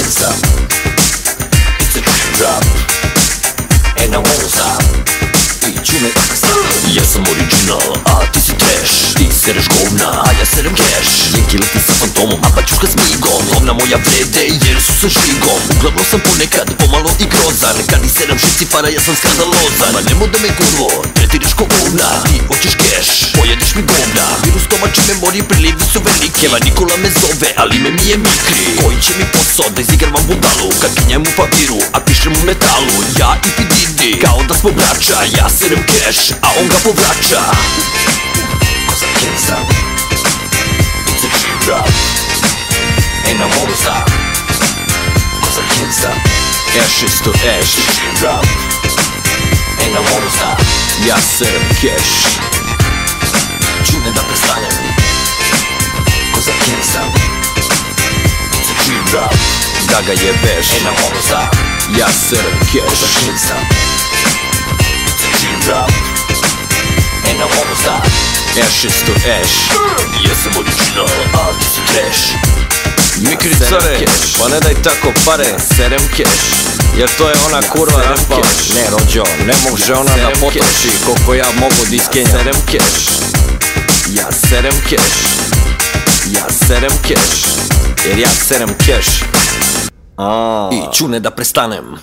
can't stop. It's a trap, and I won't stop. I čune da prestanem. Ja sam original, a ti si trash. Ti sereš govna, a ja serem cash. Jenki leti sa fantomom, a baćuška s migom. Govna moja vrede jer su sa žigom. Uglavnom sam ponekad pomalo i grozan. Kad i serem šest cifara ja sam skandalozan. Ma nemoj da me kurvo, tretiraš ko govna. Ti hoćeš cash, pojedeš mi govna. Virus stomači memorije, prilivi su veliki. Keva Nikola me zove, ali ime mi je Mikri. Koji će mi posao da izigravam budalu. Kad kinjem u papiru, a pišem u metalu. Ja i P. Diddy, kao da smo braća. Ja serem cash, a on ga povraća. Cause I can't stop. It's a trap, and I won't stop. Cause I can't stop. Ashes to ash. It's a trap, and I won't stop. Ja serem cash. Čune da prestanem. Cause I can't stop. It's a trap, da ga jebeš. And I won't stop. Ja serem cash. Cause I can't stop. It's a trap, and I won't stop. Ashes to ash. Ja sam original, a ti si trash. Mikri care, pa ne daj tako pare, serem cash. Jer to je ona kurva raspala. Ne rođo, ne može ona da potroši koliko ja mogu da iskenjam. Serem cash. Ja serem cash. Ja serem cash. Jer ja serem cash. I čune da prestanem.